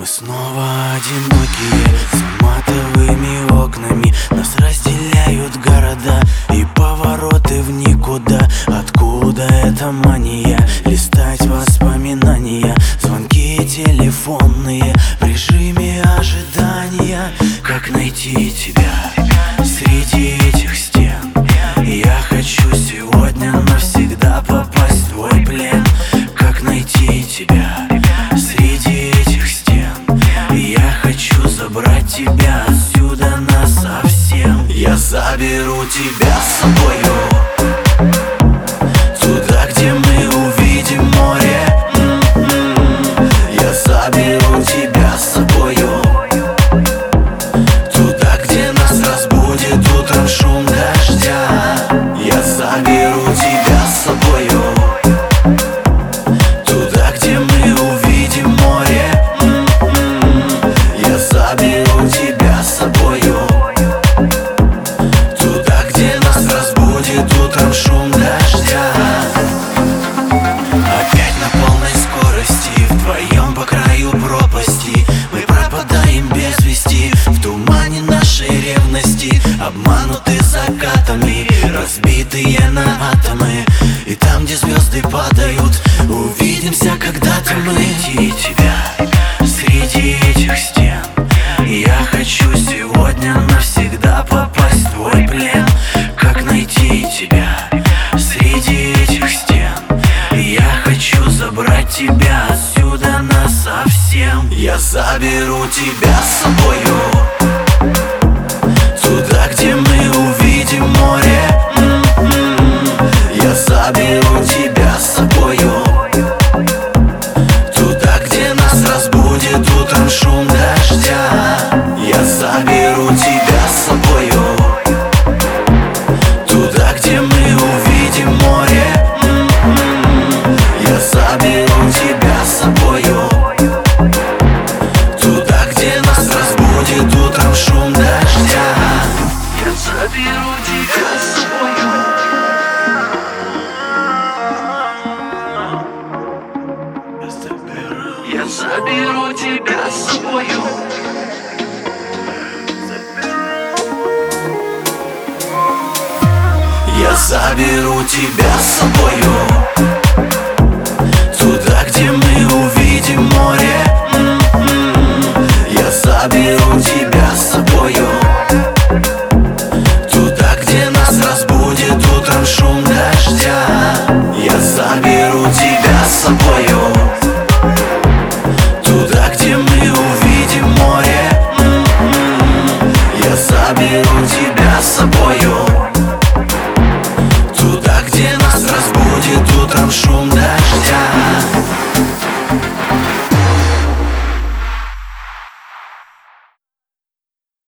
Мы снова одинокие, с матовыми окнами. Нас разделяют города и повороты в никуда. Откуда эта мания листать воспоминания? Звонки телефонные в режиме ожидания. Как найти тебя среди этих стен? Я хочу сегодня навсегда попасть в твой плен. Как найти тебя среди этих стен? Я хочу забрать тебя отсюда насовсем. Я заберу тебя с собою туда, где мы увидим море. Я заберу тебя с собою туда, где нас разбудит утром шум дождя. Я заберу тебя с собою туда, где мы увидим море. Я заберу тебя с собою туда, где нас разбудит утром шум дождя. Опять на полной скорости, вдвоем по краю пропасти. Мы пропадаем без вести в тумане нашей ревности. Обмануты закатами, разбитые на атомы. И там, где звезды падают, увидимся когда-то мы. Найти тебя среди этих стен. Я хочу сегодня навсегда попасть в твой плен. Как найти тебя среди этих стен? Я хочу забрать тебя отсюда насовсем. Я заберу тебя с собою туда, где мы увидим море. Я заберу тебя с собою туда, где нас разбудит утром шум дождя. Я заберу тебя с собою туда, где мы увидим море. Я заберу тебя с собою туда, где нас разбудит утром шум дождя. Я заберу тебя с собою. Я заберу тебя с собою. Я заберу тебя с собою туда, где мы увидим море. Я заберу тебя с собою туда, где нас разбудит утром шум дождя. Я заберу тебя с собою туда, где мы увидим море. Я заберу тебя с собою туда, где нас разбудит утром шум